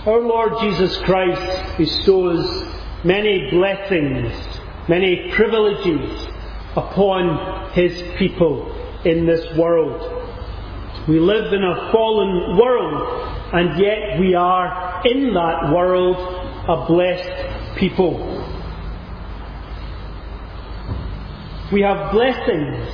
Our Lord Jesus Christ bestows many blessings, many privileges upon His people in this world. We live in a fallen world, and yet we are in that world a blessed people. We have blessings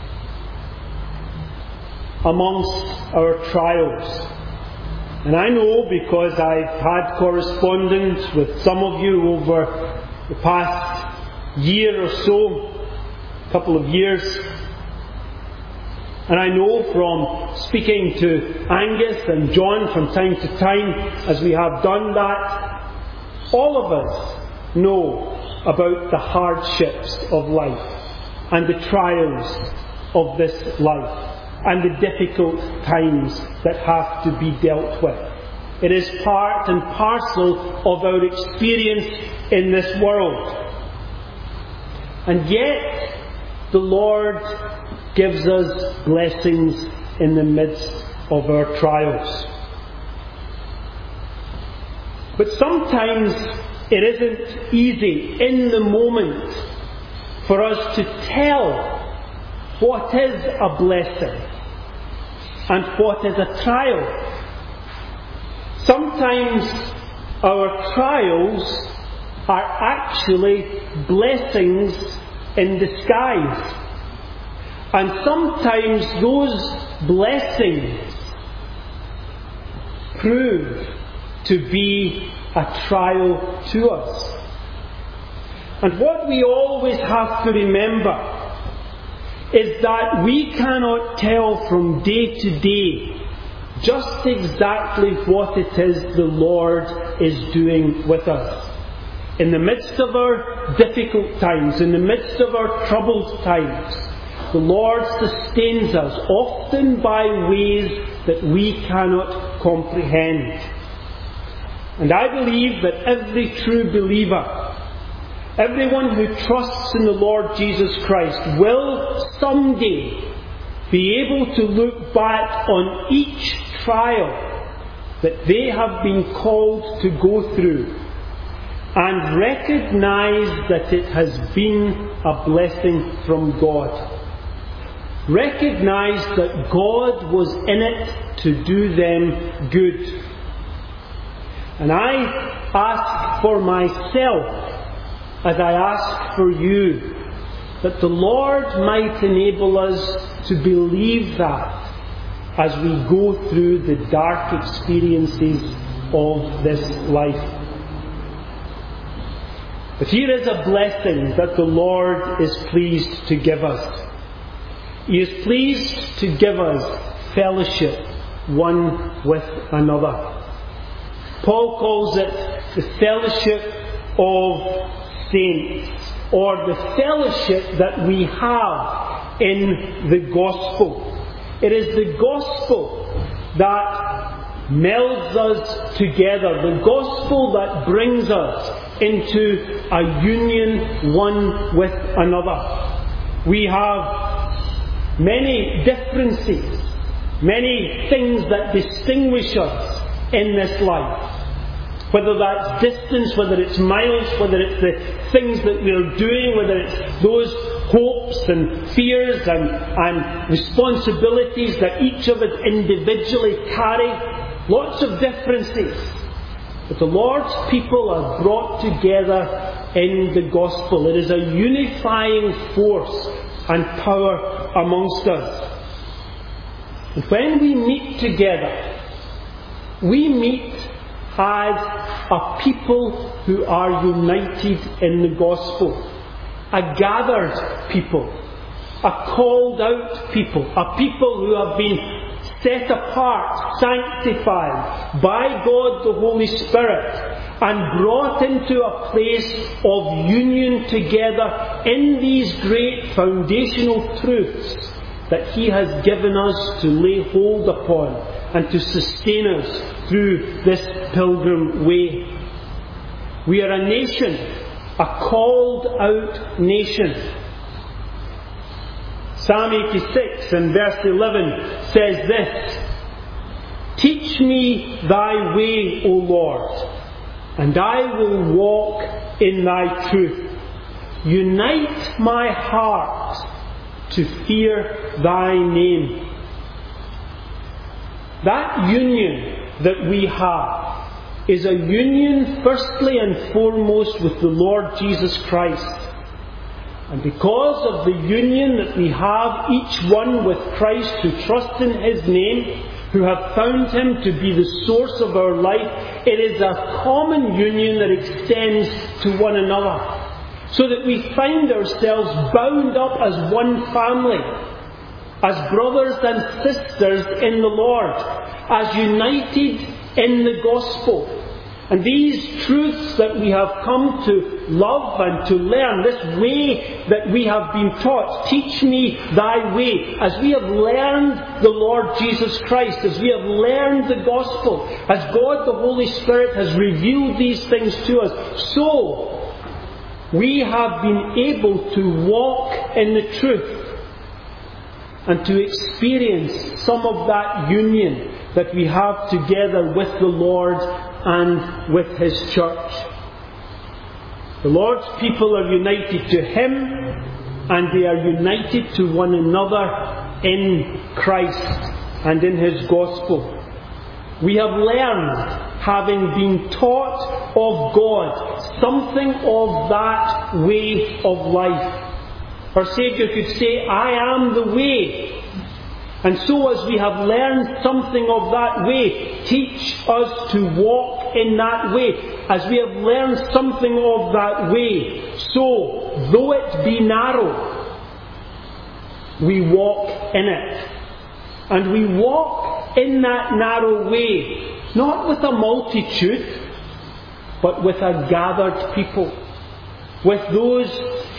amongst our trials. And I know, because I've had correspondence with some of you over the past year or so, a couple of years, and I know from speaking to Angus and John from time to time, as we have done that, all of us know about the hardships of life and the trials of this life, and the difficult times that have to be dealt with. It is part and parcel of our experience in this world. And yet, the Lord gives us blessings in the midst of our trials. But sometimes it isn't easy in the moment for us to tell what is a blessing and what is a trial. Sometimes our trials are actually blessings in disguise. And sometimes those blessings prove to be a trial to us. And what we always have to remember is that we cannot tell from day to day just exactly what it is the Lord is doing with us. In the midst of our difficult times, in the midst of our troubled times, the Lord sustains us, often by ways that we cannot comprehend. And I believe that every true believer, everyone who trusts in the Lord Jesus Christ, will someday be able to look back on each trial that they have been called to go through and recognize that it has been a blessing from God. Recognize that God was in it to do them good. And I ask for myself, as I ask for you, that the Lord might enable us to believe that as we go through the dark experiences of this life. But here is a blessing that the Lord is pleased to give us. He is pleased to give us fellowship one with another. Paul calls it the fellowship of saints, or the fellowship that we have in the gospel. It is the gospel that melds us together, the gospel that brings us into a union one with another. We have many differences, many things that distinguish us in this life. Whether that's distance, whether it's miles, whether it's the things that we're doing, whether it's those hopes and fears and responsibilities that each of us individually carry. Lots of differences. But the Lord's people are brought together in the gospel. It is a unifying force and power amongst us. And when we meet together, we meet as a people who are united in the gospel, a gathered people, a called out people, a people who have been set apart, sanctified by God the Holy Spirit, and brought into a place of union together in these great foundational truths that He has given us to lay hold upon and to sustain us through this pilgrim way. We are a nation, a called out nation. Psalm 86 and verse 11 says this: Teach me thy way, O Lord, and I will walk in thy truth. Unite my heart to fear thy name. That union that we have is a union firstly and foremost with the Lord Jesus Christ. And because of the union that we have, each one with Christ who trust in His name, who have found Him to be the source of our life, it is a common union that extends to one another. So that we find ourselves bound up as one family, as brothers and sisters in the Lord, as united in the gospel. And these truths that we have come to love and to learn, this way that we have been taught, teach me thy way, as we have learned the Lord Jesus Christ, as we have learned the gospel, as God the Holy Spirit has revealed these things to us, so we have been able to walk in the truth and to experience some of that union that we have together with the Lord and with His church. The Lord's people are united to Him, and they are united to one another in Christ and in His gospel. We have learned, having been taught of God, something of that way of life. Our Saviour could say, I am the way. And so as we have learned something of that way, teach us to walk in that way. As we have learned something of that way, so, though it be narrow, we walk in it. And we walk in that narrow way, not with a multitude, but with a gathered people. With those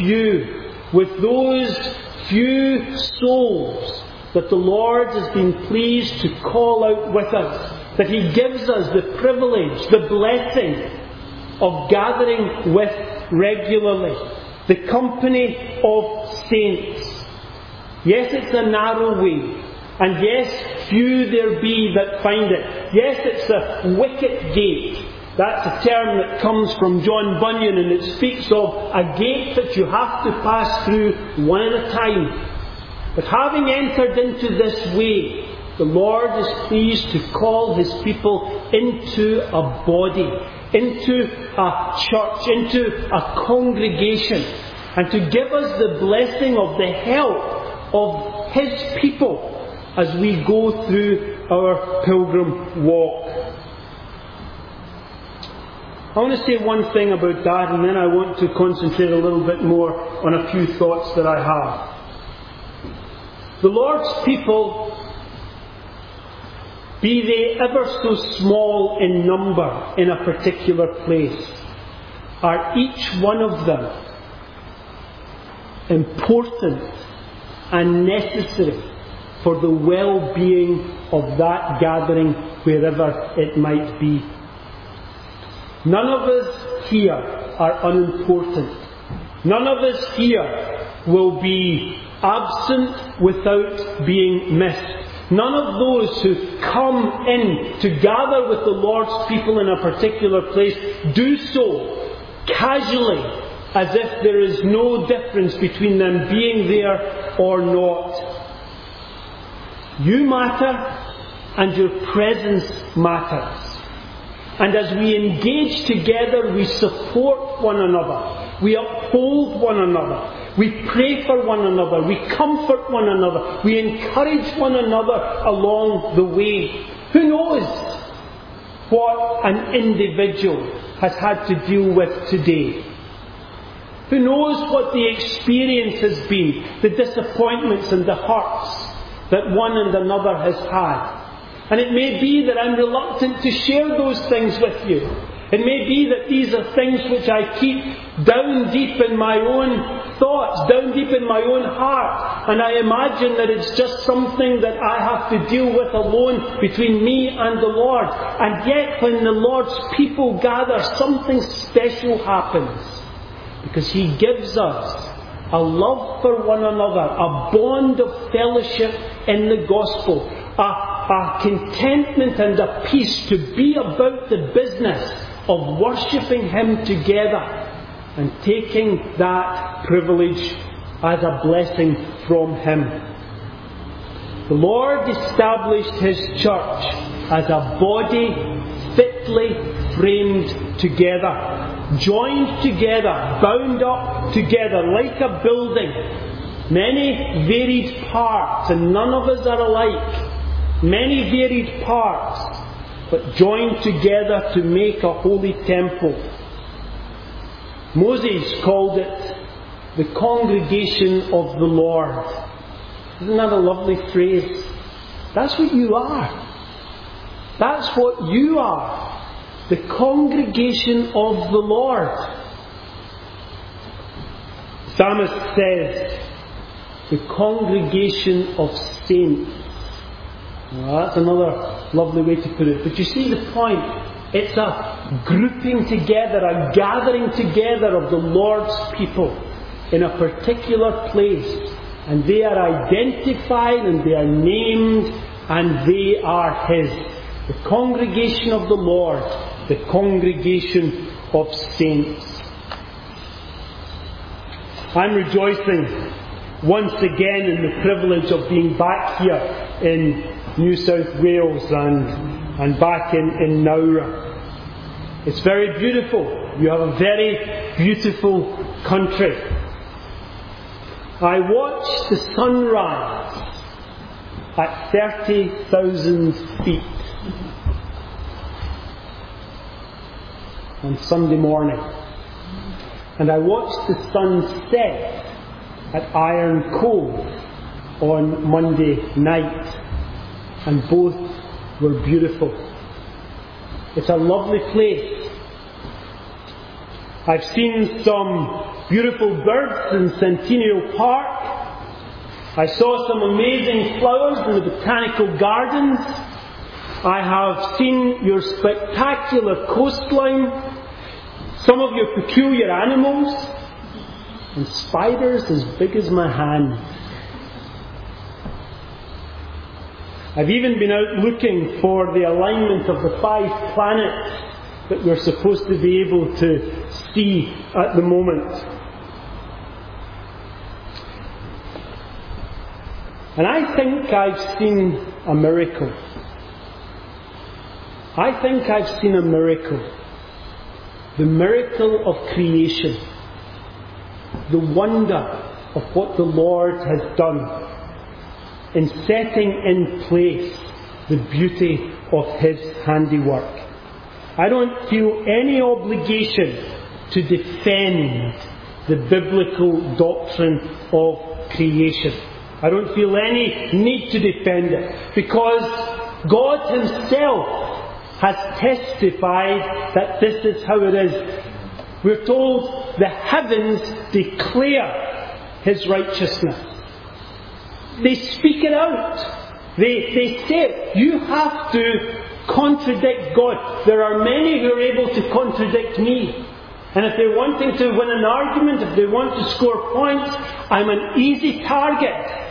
few souls that the Lord has been pleased to call out with us, that He gives us the privilege, the blessing of gathering with regularly, the company of saints. Yes, it's a narrow way, and yes, few there be that find it. Yes, it's a wicket gate. That's a term that comes from John Bunyan, and it speaks of a gate that you have to pass through one at a time. But having entered into this way, the Lord is pleased to call His people into a body, into a church, into a congregation, and to give us the blessing of the help of His people as we go through our pilgrim walk. I want to say one thing about that, and then I want to concentrate a little bit more on a few thoughts that I have. The Lord's people, be they ever so small in number in a particular place, are each one of them important and necessary for the well-being of that gathering wherever it might be. None of us here are unimportant. None of us here will be absent without being missed. None of those who come in to gather with the Lord's people in a particular place do so casually, as if there is no difference between them being there or not. You matter, and your presence matters. And as we engage together, we support one another. We uphold one another. We pray for one another. We comfort one another. We encourage one another along the way. Who knows what an individual has had to deal with today? Who knows what the experience has been, the disappointments and the hurts that one and another has had. And it may be that I'm reluctant to share those things with you. It may be that these are things which I keep down deep in my own thoughts, down deep in my own heart. And I imagine that it's just something that I have to deal with alone between me and the Lord. And yet when the Lord's people gather, something special happens. Because He gives us a love for one another, a bond of fellowship in the gospel, a a contentment and a peace to be about the business of worshipping Him together and taking that privilege as a blessing from Him. The Lord established His church as a body fitly framed together, joined together, bound up together like a building. Many varied parts, and none of us are alike. Many varied parts, but joined together to make a holy temple. Moses called it the congregation of the Lord. Isn't that a lovely phrase? That's what you are. That's what you are. The congregation of the Lord. The psalmist says, the congregation of saints. Well, that's another lovely way to put it. But you see the point. It's a grouping together, a gathering together of the Lord's people in a particular place. And they are identified and they are named and they are His. The congregation of the Lord, the congregation of saints. I'm rejoicing once again in the privilege of being back here in New South Wales and back in Nowra. It's very beautiful. You have a very beautiful country. I watched the sunrise at 30,000 feet on Sunday morning. And I watched the sun set at Iron Cove on Monday night. And both were beautiful. It's a lovely place. I've seen some beautiful birds in Centennial Park. I saw some amazing flowers in the botanical gardens. I have seen your spectacular coastline, some of your peculiar animals, and spiders as big as my hand. I've even been out looking for the alignment of the 5 planets that we're supposed to be able to see at the moment. And I think I've seen a miracle. I think I've seen a miracle. The miracle of creation. The wonder of what the Lord has done in setting in place the beauty of His handiwork. I don't feel any obligation to defend the biblical doctrine of creation. I don't feel any need to defend it, because God Himself has testified that this is how it is. We're told the heavens declare His righteousness. They speak it out. They say it. You have to contradict God. There are many who are able to contradict me. And if they're wanting to win an argument, if they want to score points, I'm an easy target.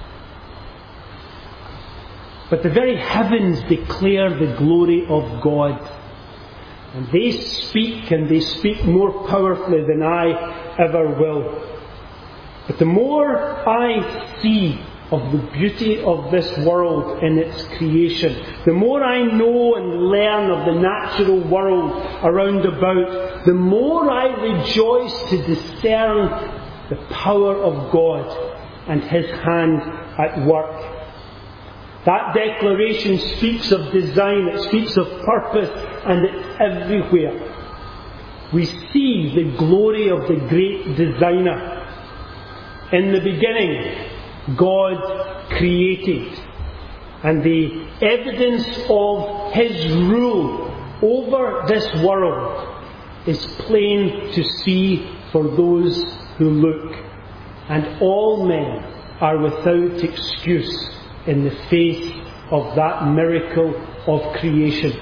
But the very heavens declare the glory of God. And they speak more powerfully than I ever will. But the more I see of the beauty of this world in its creation, the more I know and learn of the natural world around about, the more I rejoice to discern the power of God and His hand at work. That declaration speaks of design, it speaks of purpose, and it's everywhere. We see the glory of the great designer. In the beginning, God created, and the evidence of His rule over this world is plain to see for those who look, and all men are without excuse in the face of that miracle of creation.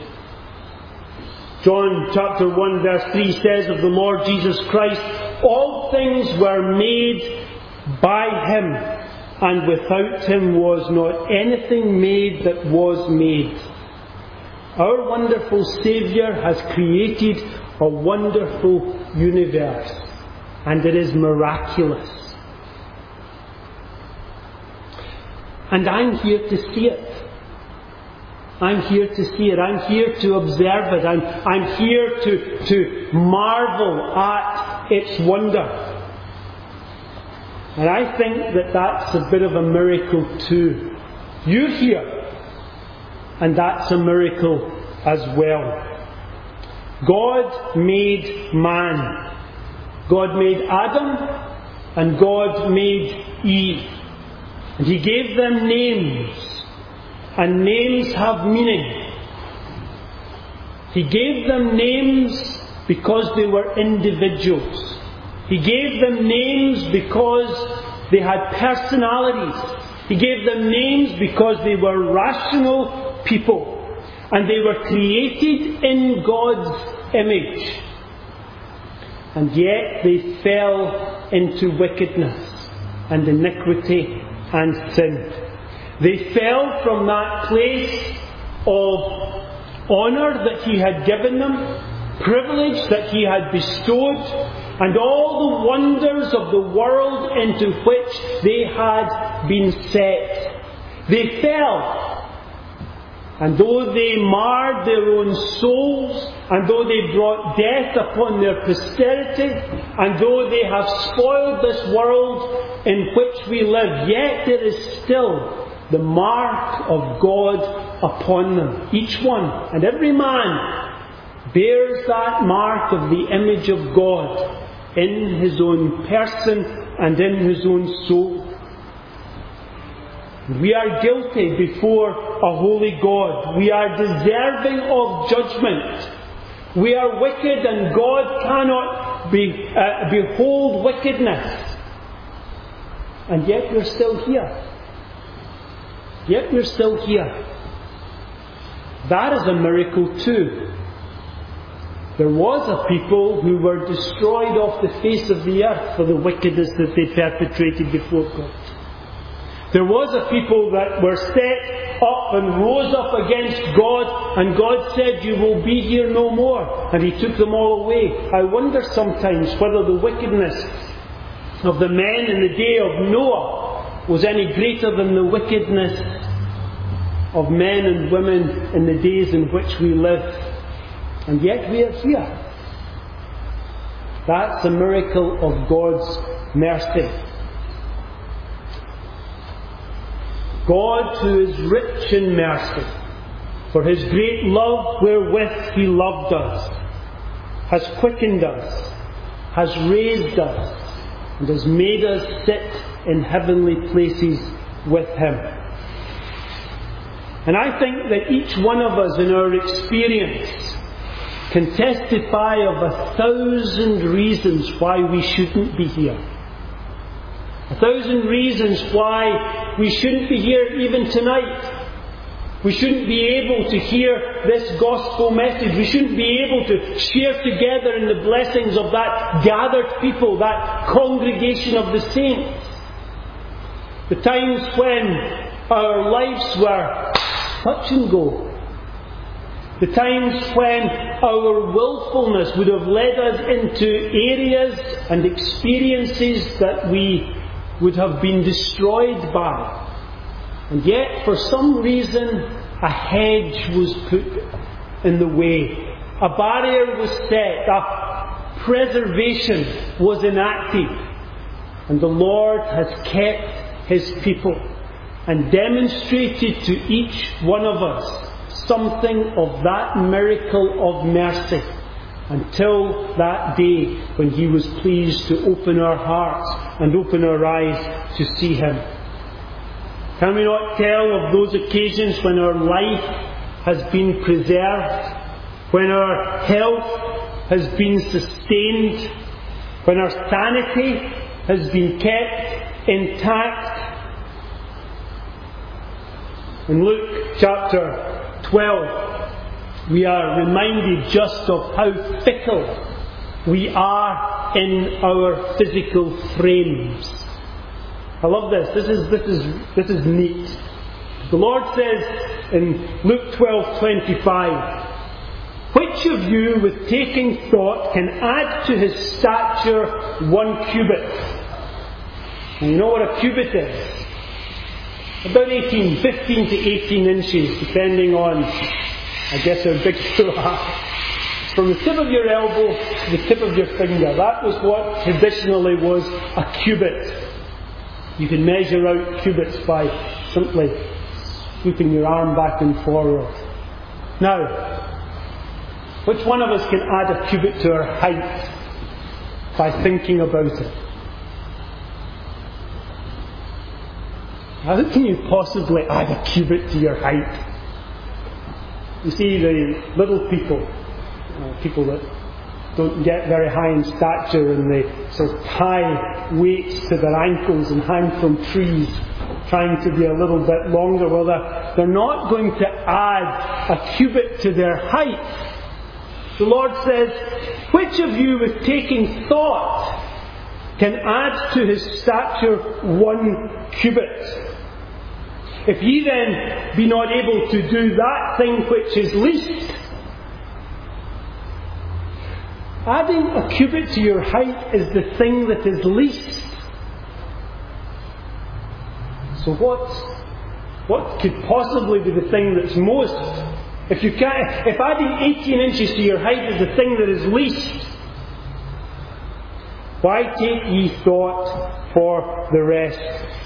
John chapter 1 verse 3 says of the Lord Jesus Christ, all things were made by Him, and without him was not anything made that was made. Our wonderful Saviour has created a wonderful universe, and it is miraculous. And I'm here to see it. I'm here to see it. I'm here to observe it. I'm here to marvel at its wonder. And I think that that's a bit of a miracle too. You're here, and that's a miracle as well. God made man. God made Adam, and God made Eve. And He gave them names. And names have meaning. He gave them names because they were individuals. He gave them names because they had personalities. He gave them names because they were rational people. And they were created in God's image. And yet they fell into wickedness and iniquity and sin. They fell from that place of honour that He had given them, privilege that He had bestowed, and all the wonders of the world into which they had been set. They fell. And though they marred their own souls, and though they brought death upon their posterity, and though they have spoiled this world in which we live, yet there is still the mark of God upon them. Each one and every man bears that mark of the image of God in his own person and in his own soul. We are guilty before a holy God. We are deserving of judgment. We are wicked, and God cannot behold wickedness. And yet we're still here. Yet we're still here. That is a miracle too. There was a people who were destroyed off the face of the earth for the wickedness that they perpetrated before God. There was a people that were set up and rose up against God, and God said, "You will be here no more." And He took them all away. I wonder sometimes whether the wickedness of the men in the day of Noah was any greater than the wickedness of men and women in the days in which we live. And yet we are here. That's a miracle of God's mercy. God, who is rich in mercy, for His great love wherewith He loved us, has quickened us, has raised us, and has made us sit in heavenly places with Him. And I think that each one of us in our experience can testify of 1,000 reasons why we shouldn't be here. 1,000 reasons why we shouldn't be here even tonight. We shouldn't be able to hear this gospel message. We shouldn't be able to share together in the blessings of that gathered people, that congregation of the saints. The times when our lives were touch and go. The times when our willfulness would have led us into areas and experiences that we would have been destroyed by. And yet, for some reason, a hedge was put in the way. A barrier was set. A preservation was enacted. And the Lord has kept His people and demonstrated to each one of us something of that miracle of mercy until that day when He was pleased to open our hearts and open our eyes to see Him. Can we not tell of those occasions when our life has been preserved, when our health has been sustained, when our sanity has been kept intact? In Luke chapter 12, we are reminded just of how fickle we are in our physical frames. I love this. This is neat. The Lord says in Luke 12:25, "Which of you, with taking thought, can add to his stature 1 cubit?" And you know what a cubit is? About 15 to 18 inches, depending on, I guess, how big you are. From the tip of your elbow to the tip of your finger. That was what traditionally was a cubit. You can measure out cubits by simply sweeping your arm back and forward. Now, which one of us can add a cubit to our height by thinking about it? How can you possibly add a cubit to your height? You see, the little people, people that don't get very high in stature, and they sort of tie weights to their ankles and hang from trees, trying to be a little bit longer. Well, they're not going to add a cubit to their height. The Lord says, "Which of you, with taking thought, can add to his stature 1 cubit? If ye then be not able to do that thing which is least." Adding a cubit to your height is the thing that is least. So what could possibly be the thing that's most? If adding 18 inches to your height is the thing that is least, why take ye thought for the rest?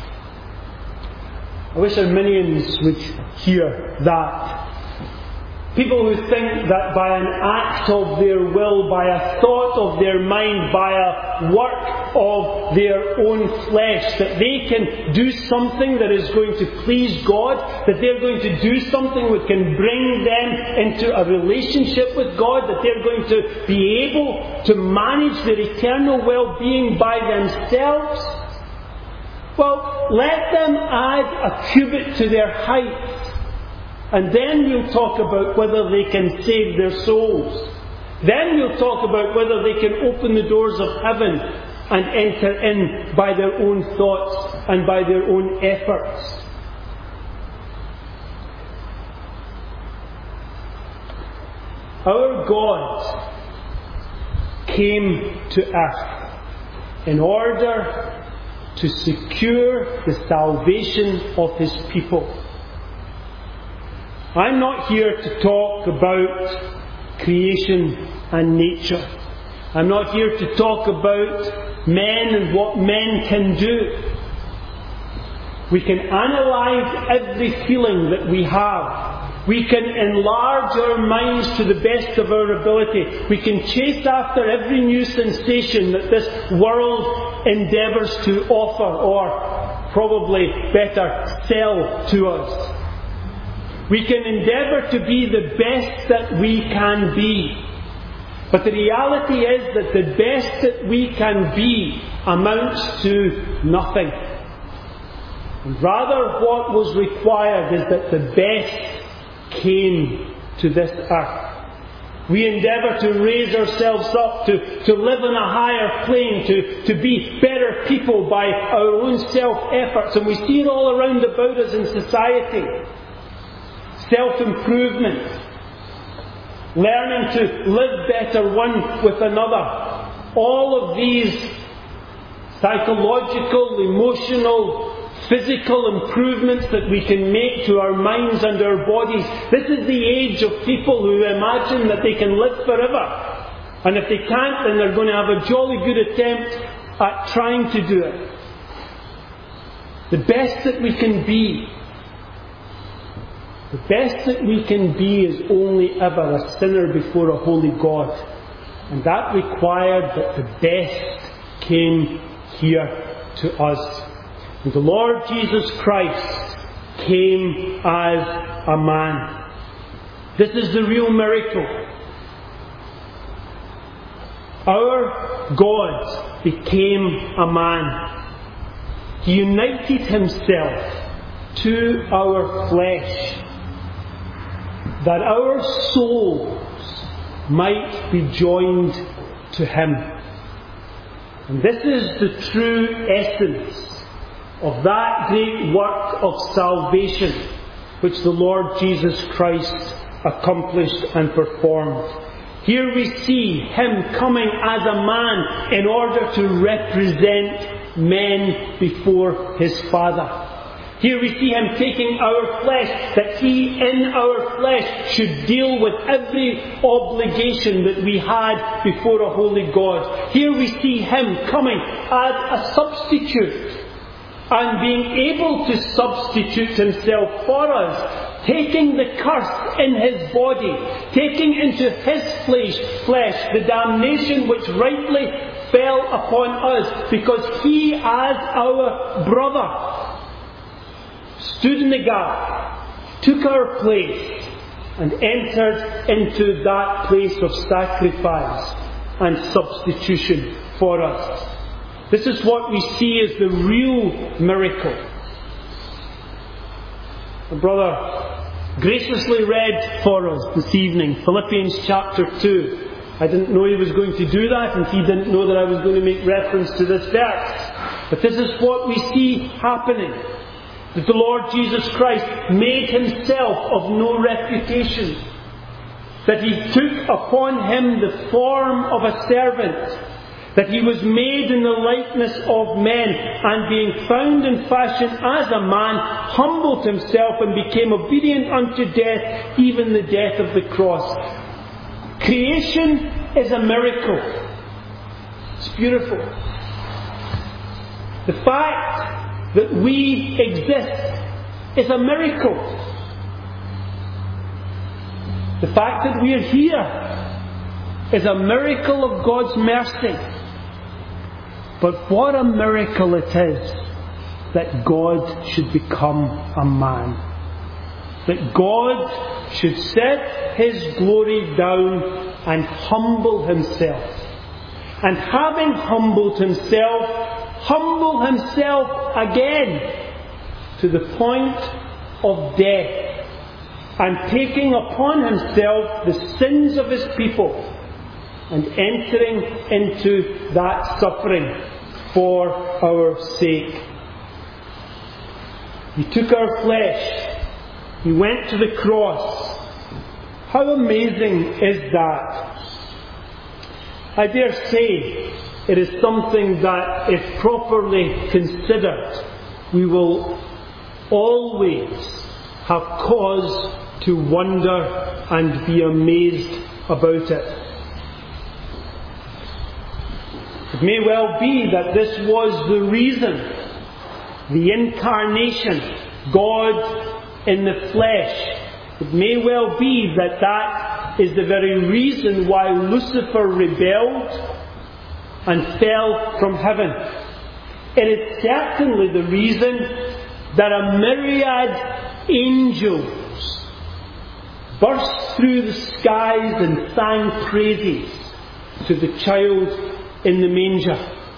I wish Arminians would hear that. People who think that by an act of their will, by a thought of their mind, by a work of their own flesh, that they can do something that is going to please God, that they're going to do something that can bring them into a relationship with God, that they're going to be able to manage their eternal well-being by themselves. Well, let them add a cubit to their height. And then we'll talk about whether they can save their souls. Then we'll talk about whether they can open the doors of heaven and enter in by their own thoughts and by their own efforts. Our God came to earth in order to secure the salvation of His people. I'm not here to talk about creation and nature. I'm not here to talk about men and what men can do. We can analyse every feeling that we have. We can enlarge our minds to the best of our ability. We can chase after every new sensation that this world endeavours to offer, or probably better, sell to us. We can endeavour to be the best that we can be. But the reality is that the best that we can be amounts to nothing. And rather, what was required is that the best came to this earth. We endeavour to raise ourselves up, to live on a higher plane, to be better people by our own self-efforts. And we see it all around about us in society. Self-improvement, learning to live better one with another. All of these psychological, emotional, physical improvements that we can make to our minds and our bodies. This is the age of people who imagine that they can live forever. And if they can't, then they're going to have a jolly good attempt at trying to do it. The best that we can be, the best that we can be is only ever a sinner before a holy God. And that required that the best came here to us. And the Lord Jesus Christ came as a man. This is the real miracle. Our God became a man. He united Himself to our flesh, that our souls might be joined to Him. And this is the true essence of that great work of salvation which the Lord Jesus Christ accomplished and performed. Here we see Him coming as a man in order to represent men before His Father. Here we see Him taking our flesh, that He in our flesh should deal with every obligation that we had before a holy God. Here we see Him coming as a substitute and being able to substitute Himself for us, taking the curse in His body, taking into His flesh the damnation which rightly fell upon us, because He, as our brother, stood in the gap, took our place, and entered into that place of sacrifice and substitution for us. This is what we see as the real miracle. The brother graciously read for us this evening Philippians chapter 2. I didn't know he was going to do that, and he didn't know that I was going to make reference to this verse. But this is what we see happening. That the Lord Jesus Christ made Himself of no reputation. That He took upon Him the form of a servant. That He was made in the likeness of men, and being found in fashion as a man, humbled Himself and became obedient unto death, even the death of the cross. Creation is a miracle. It's beautiful. The fact that we exist is a miracle. The fact that we are here is a miracle of God's mercy. But what a miracle it is that God should become a man. That God should set His glory down and humble Himself. And having humbled Himself, humble Himself again to the point of death, and taking upon Himself the sins of His people, and entering into that suffering for our sake. He took our flesh. He went to the cross. How amazing is that? I dare say it is something that, if properly considered, we will always have cause to wonder and be amazed about it. It may well be that this was the reason, the incarnation, God in the flesh. It may well be that that is the very reason why Lucifer rebelled and fell from heaven. It is certainly the reason that a myriad angels burst through the skies and sang praises to the child in the manger.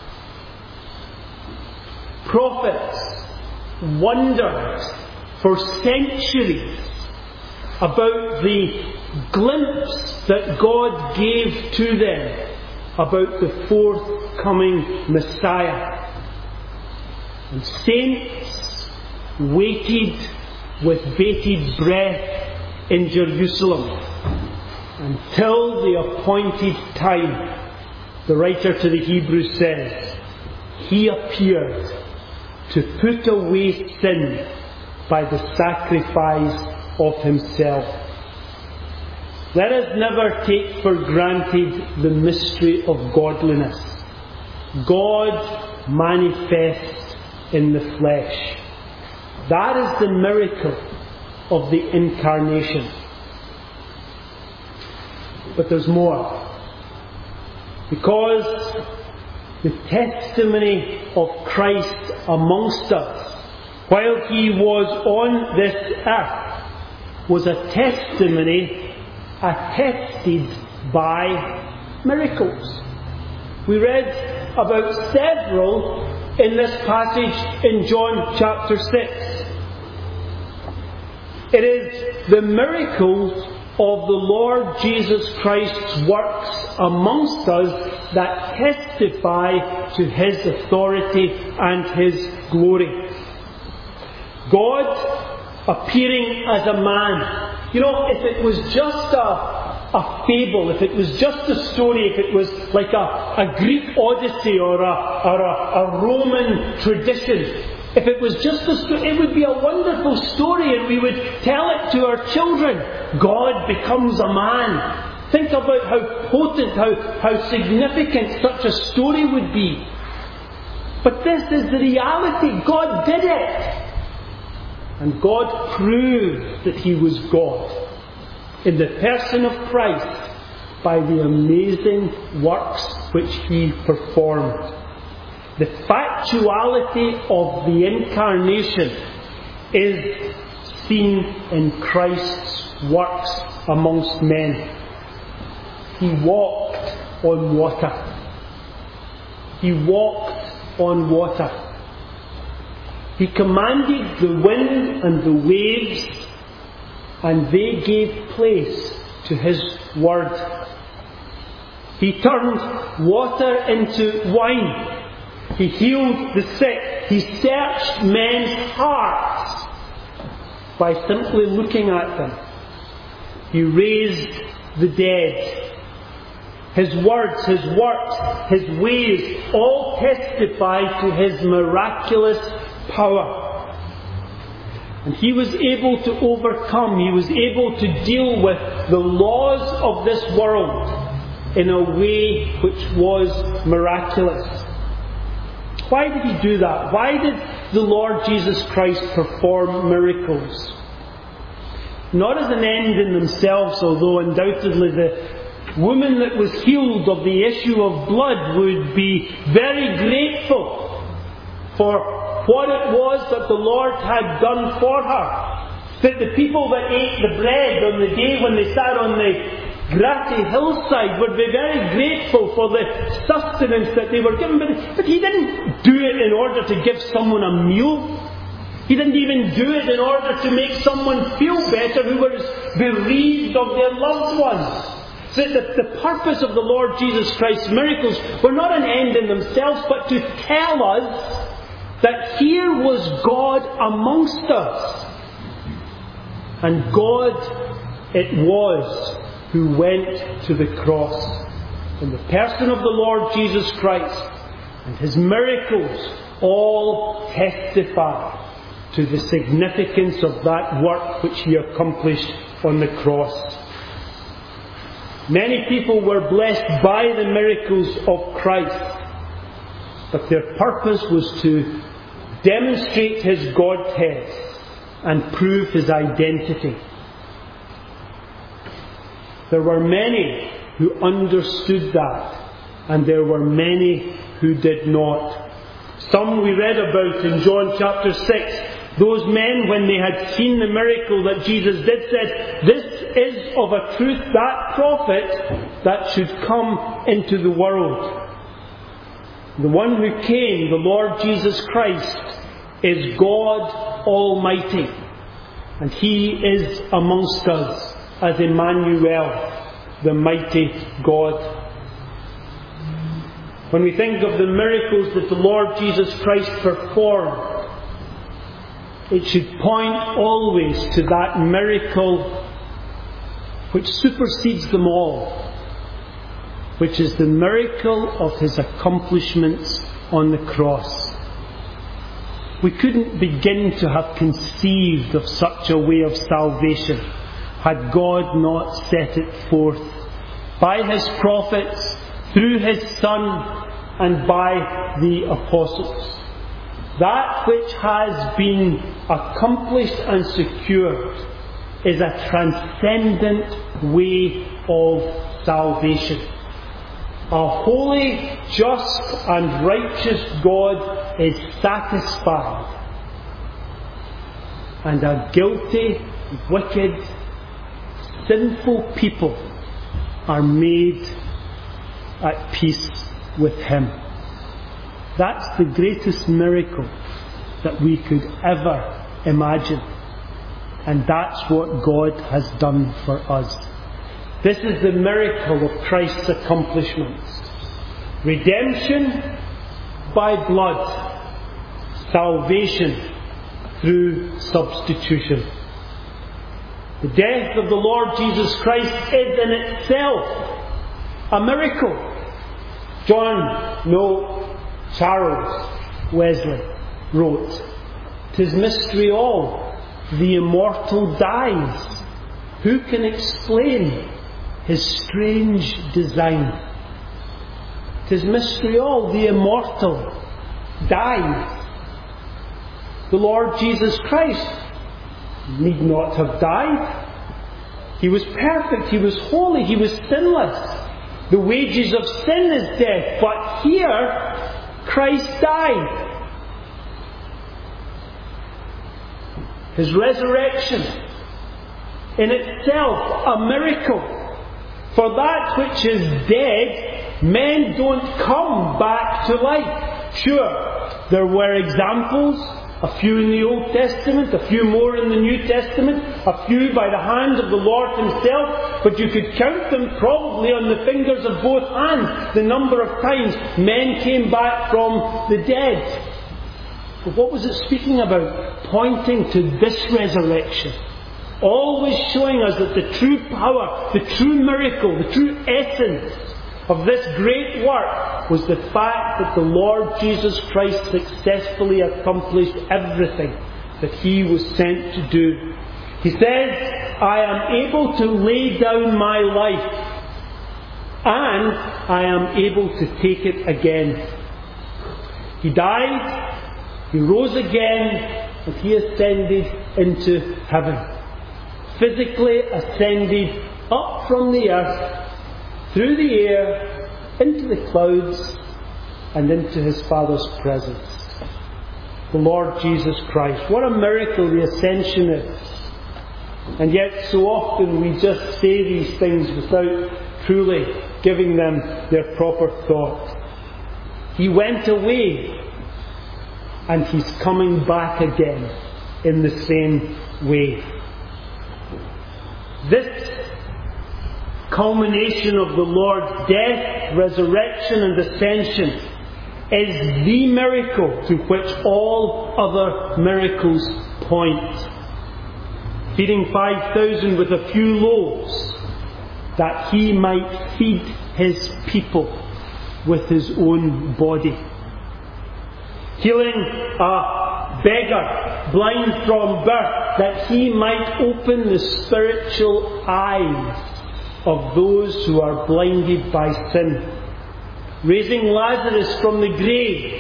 Prophets wondered for centuries about the glimpse that God gave to them about the forthcoming Messiah. And saints waited with bated breath in Jerusalem until the appointed time. The writer to the Hebrews says, He appeared to put away sin by the sacrifice of Himself. Let us never take for granted the mystery of godliness. God manifests in the flesh. That is the miracle of the incarnation. But there's more. Because the testimony of Christ amongst us, while He was on this earth, was a testimony attested by miracles. We read about several in this passage in John chapter 6. It is the miracles of the Lord Jesus Christ's works amongst us that testify to His authority and His glory. God appearing as a man. You know, if it was just a fable, if it was just a story, if it was like a Greek Odyssey or a Roman tradition, if it was just a story, it would be a wonderful story and we would tell it to our children. God becomes a man. Think about how potent, how significant such a story would be. But this is the reality. God did it. And God proved that He was God in the person of Christ by the amazing works which He performed. The factuality of the incarnation is seen in Christ's works amongst men. He walked on water. He walked on water. He commanded the wind and the waves, and they gave place to His word. He turned water into wine. He healed the sick. He searched men's hearts by simply looking at them. He raised the dead. His words, His works, His ways all testify to His miraculous power. And He was able to overcome, He was able to deal with the laws of this world in a way which was miraculous. Why did He do that? Why did the Lord Jesus Christ perform miracles? Not as an end in themselves, although undoubtedly the woman that was healed of the issue of blood would be very grateful for what it was that the Lord had done for her. That the people that ate the bread on the day when they sat on the grassy hillside would be very grateful for the sustenance that they were given. But He didn't do it in order to give someone a meal. He didn't even do it in order to make someone feel better who was bereaved of their loved ones. So the purpose of the Lord Jesus Christ's miracles were not an end in themselves, but to tell us that here was God amongst us. And God it was who went to the cross. In the person of the Lord Jesus Christ, and His miracles all testify to the significance of that work which He accomplished on the cross. Many people were blessed by the miracles of Christ, but their purpose was to demonstrate His Godhead and prove His identity. There were many who understood that, and there were many who did not. Some we read about in John chapter 6. Those men, when they had seen the miracle that Jesus did, said, "This is of a truth that prophet that should come into the world." The one who came, the Lord Jesus Christ, is God Almighty. And He is amongst us as Emmanuel, the mighty God. When we think of the miracles that the Lord Jesus Christ performed, it should point always to that miracle which supersedes them all, which is the miracle of His accomplishments on the cross. We couldn't begin to have conceived of such a way of salvation had God not set it forth by His prophets, through His Son, and by the apostles. That which has been accomplished and secured is a transcendent way of salvation. A holy, just and righteous God is satisfied, and a guilty, wicked, sinful people are made at peace with Him. That's the greatest miracle that we could ever imagine. And that's what God has done for us. This is the miracle of Christ's accomplishments. Redemption by blood. Salvation through substitution. The death of the Lord Jesus Christ is in itself a miracle. Charles Wesley wrote, "'Tis mystery all, the immortal dies. Who can explain his strange design?" 'Tis mystery all, the immortal dies. The Lord Jesus Christ need not have died. He was perfect, He was holy, He was sinless. The wages of sin is death, but here Christ died. His resurrection, in itself a miracle. For that which is dead, men don't come back to life. Sure, there were examples, a few in the Old Testament, a few more in the New Testament, a few by the hand of the Lord Himself, but you could count them probably on the fingers of both hands, the number of times men came back from the dead. But what was it speaking about? Pointing to this resurrection. Always showing us that the true power, the true miracle, the true essence of this great work was the fact that the Lord Jesus Christ successfully accomplished everything that He was sent to do. He says, "I am able to lay down my life, and I am able to take it again." He died, He rose again, and He ascended into heaven. Physically ascended up from the earth, through the air, into the clouds, and into His Father's presence. The Lord Jesus Christ. What a miracle the ascension is. And yet so often we just say these things without truly giving them their proper thought. He went away, and He's coming back again in the same way. This culmination of the Lord's death, resurrection and ascension is the miracle to which all other miracles point. Feeding 5,000 with a few loaves, that He might feed His people with His own body. Healing a beggar, blind from birth, that He might open the spiritual eyes of those who are blinded by sin. Raising Lazarus from the grave,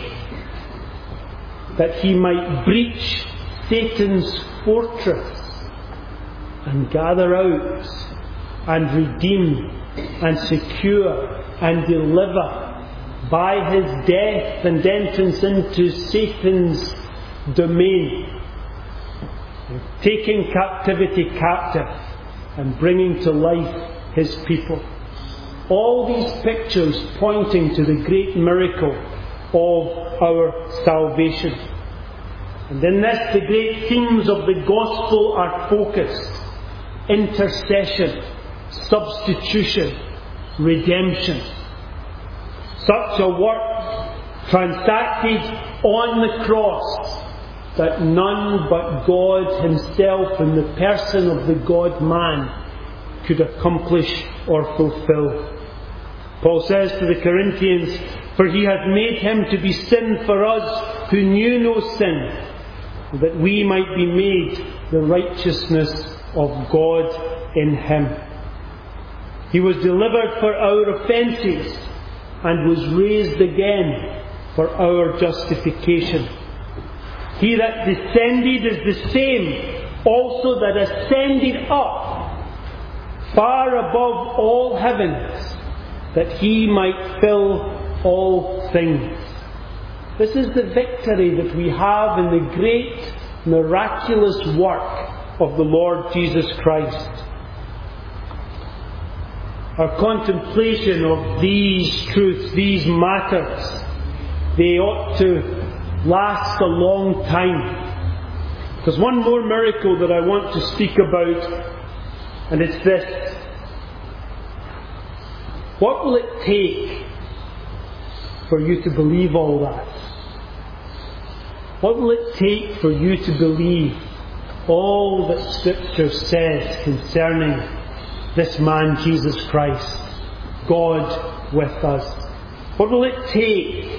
that He might breach Satan's fortress and gather out and redeem and secure and deliver by His death and entrance into Satan's domain, taking captivity captive and bringing to life His people. All these pictures pointing to the great miracle of our salvation. And in this, the great themes of the gospel are focused: intercession, substitution, redemption. Such a work transacted on the cross that none but God Himself in the person of the God-man could accomplish or fulfill. Paul says to the Corinthians, "For He hath made Him to be sin for us who knew no sin, that we might be made the righteousness of God in Him." He was delivered for our offences and was raised again for our justification. He that descended is the same also that ascended up far above all heavens, that He might fill all things. This is the victory that we have in the great miraculous work of the Lord Jesus Christ. Our contemplation of these truths, these matters, they ought to last a long time. There's one more miracle that I want to speak about, and it's this. What will it take for you to believe all that? What will it take for you to believe all that Scripture says concerning this man, Jesus Christ, God with us? What will it take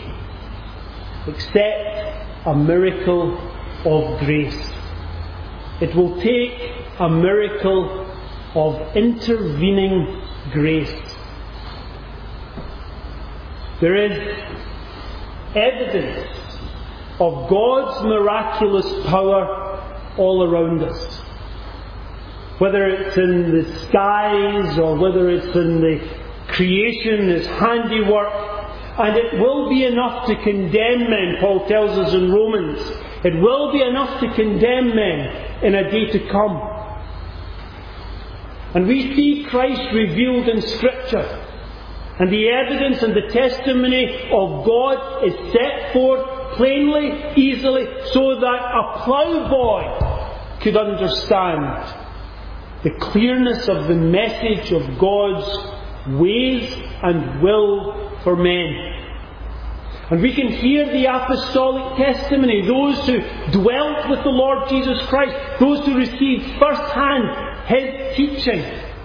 except a miracle of grace? It will take a miracle of intervening grace. There is evidence of God's miraculous power all around us. Whether it's in the skies or whether it's in the creation, His handiwork. And it will be enough to condemn men, Paul tells us in Romans. It will be enough to condemn men in a day to come. And we see Christ revealed in Scripture. And the evidence and the testimony of God is set forth plainly, easily, so that a ploughboy could understand the clearness of the message of God's ways and will for men. And we can hear the apostolic testimony, those who dwelt with the Lord Jesus Christ, those who received first-hand His teaching.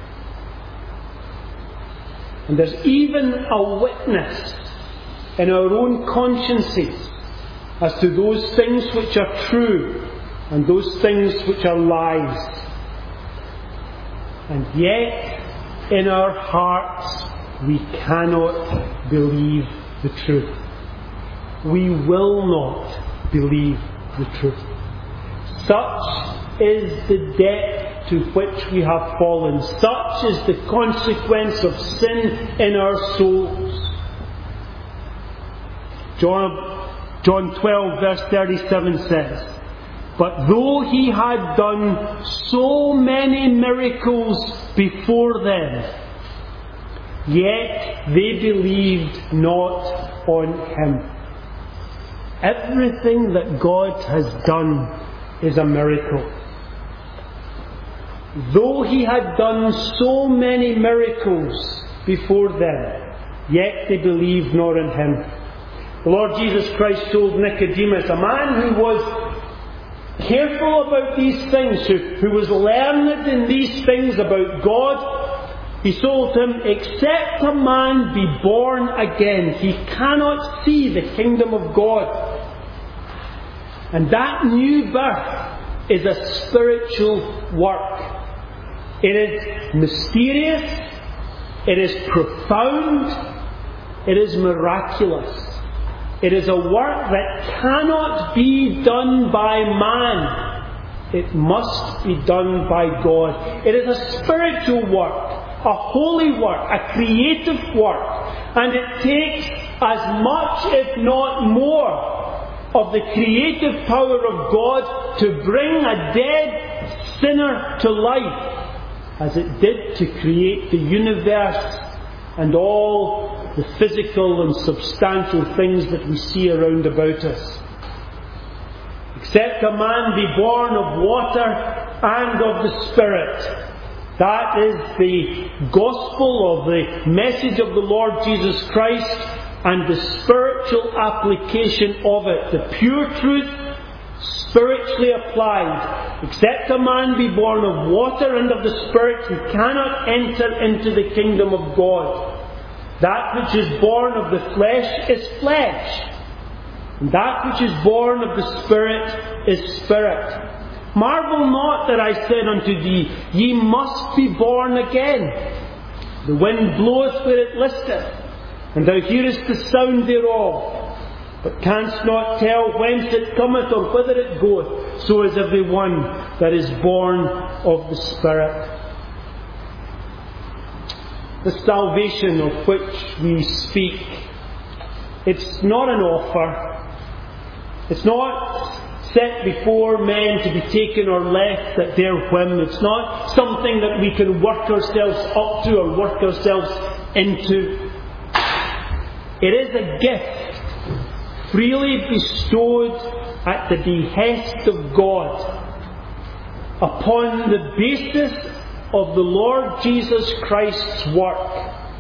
And there's even a witness in our own consciences as to those things which are true and those things which are lies. And yet, in our hearts, we cannot believe the truth. We will not believe the truth. Such is the depth to which we have fallen. Such is the consequence of sin in our souls. John 12 verse 37 says, "But though He had done so many miracles before them, yet they believed not on Him." Everything that God has done is a miracle. Though He had done so many miracles before them, yet they believed not in Him. The Lord Jesus Christ told Nicodemus, a man who was careful about these things, who was learned in these things about God, He told him, except a man be born again, he cannot see the kingdom of God. And that new birth is a spiritual work. It is mysterious, it is profound, it is miraculous. It is a work that cannot be done by man. It must be done by God. It is a spiritual work, a holy work, a creative work. And it takes as much, if not more, of the creative power of God to bring a dead sinner to life, as it did to create the universe and all the physical and substantial things that we see around about us. Except a man be born of water and of the Spirit. That is the gospel of the message of the Lord Jesus Christ and the spiritual application of it. The pure truth, spiritually applied. Except a man be born of water and of the Spirit, he cannot enter into the kingdom of God. That which is born of the flesh is flesh, and that which is born of the Spirit is spirit. Marvel not that I said unto thee, ye must be born again. The wind bloweth where it listeth, and thou hearest the sound thereof, but canst not tell whence it cometh or whither it goeth. So is every one that is born of the Spirit. The salvation of which we speak, it's not an offer. It's not set before men to be taken or left at their whim. It's not something that we can work ourselves up to or work ourselves into. It is a gift freely bestowed at the behest of God upon the basis of the Lord Jesus Christ's work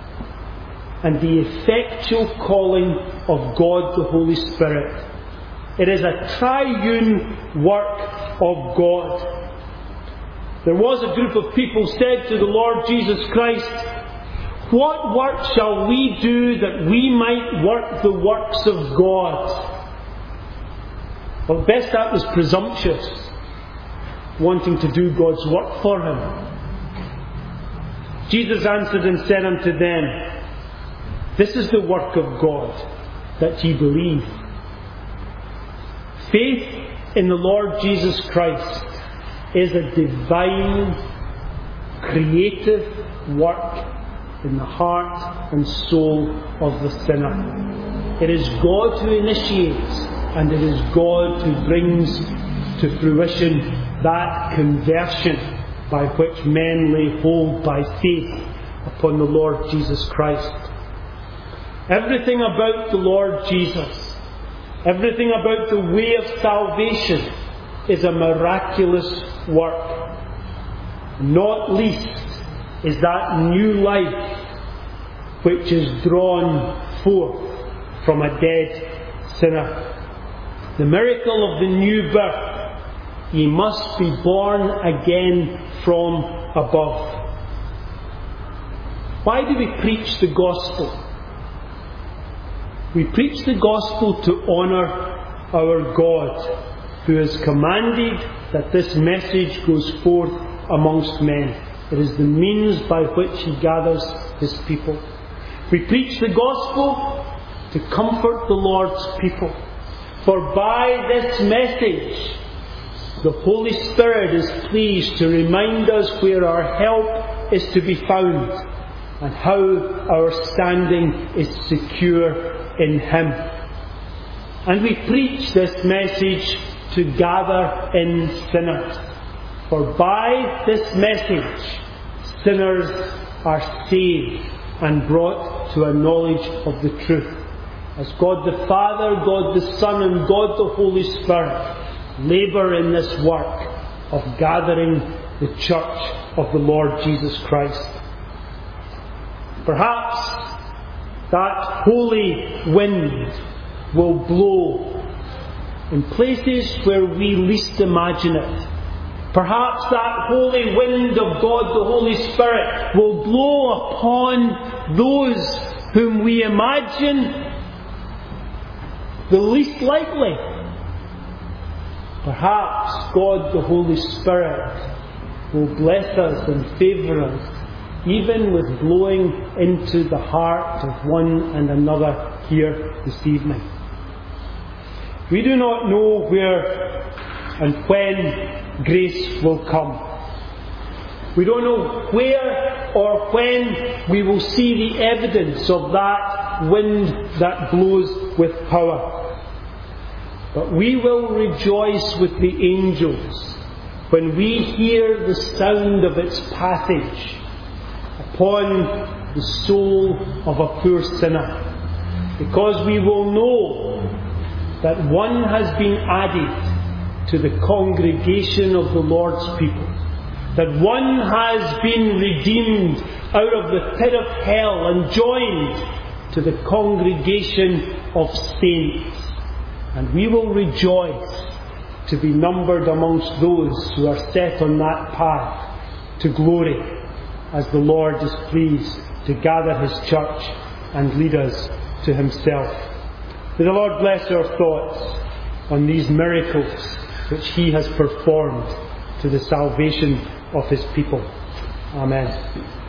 and the effectual calling of God the Holy Spirit. It is a triune work of God. There was a group of people said to the Lord Jesus Christ, "What work shall we do that we might work the works of God?" Well, at best that was presumptuous, wanting to do God's work for him. Jesus answered and said unto them, "This is the work of God, that ye believe." Faith in the Lord Jesus Christ is a divine, creative work in the heart and soul of the sinner. It is God who initiates, and it is God who brings to fruition that conversion by which men lay hold by faith upon the Lord Jesus Christ. Everything about the Lord Jesus, everything about the way of salvation is a miraculous work. Not least is that new life which is drawn forth from a dead sinner. The miracle of the new birth. Ye must be born again from above. Why do we preach the gospel? We preach the gospel to honour our God, who has commanded that this message goes forth amongst men. It is the means by which he gathers his people. We preach the gospel to comfort the Lord's people. For by this message, the Holy Spirit is pleased to remind us where our help is to be found and how our standing is secure in Him. And we preach this message to gather in sinners. For by this message, sinners are saved and brought to a knowledge of the truth. As God the Father, God the Son and God the Holy Spirit labour in this work of gathering the church of the Lord Jesus Christ. Perhaps that holy wind will blow in places where we least imagine it. Perhaps that holy wind of God, the Holy Spirit, will blow upon those whom we imagine the least likely. Perhaps God, the Holy Spirit, will bless us and favour us, even with blowing into the heart of one and another here this evening. We do not know where and when grace will come. We don't know where or when we will see the evidence of that wind that blows with power. But we will rejoice with the angels when we hear the sound of its passage upon the soul of a poor sinner, because we will know that one has been added to the congregation of the Lord's people, that one has been redeemed out of the pit of hell and joined to the congregation of saints. And we will rejoice to be numbered amongst those who are set on that path to glory, as the Lord is pleased to gather His church and lead us to Himself. May the Lord bless our thoughts on these miracles which He has performed to the salvation of His people. Amen.